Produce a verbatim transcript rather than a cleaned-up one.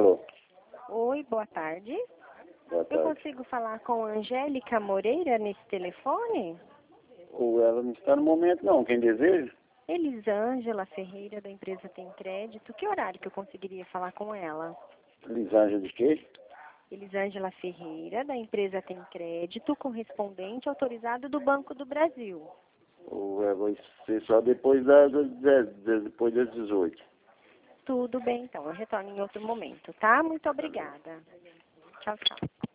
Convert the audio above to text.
Alô? Oi, boa tarde. Boa Eu tarde. consigo falar com a Angélica Moreira nesse telefone? Ou ela não está no momento, não. Quem deseja? Elisângela Ferreira, da empresa Tem Crédito. Que horário que eu conseguiria falar com ela? Lisângela de quê? Elisângela Ferreira, da empresa Tem Crédito, correspondente autorizado do Banco do Brasil. Ou é, vai ser só depois das, das, das- depois das dezoito. Tudo bem, então. Eu retorno em outro momento, tá? Muito obrigada. Tchau, tchau.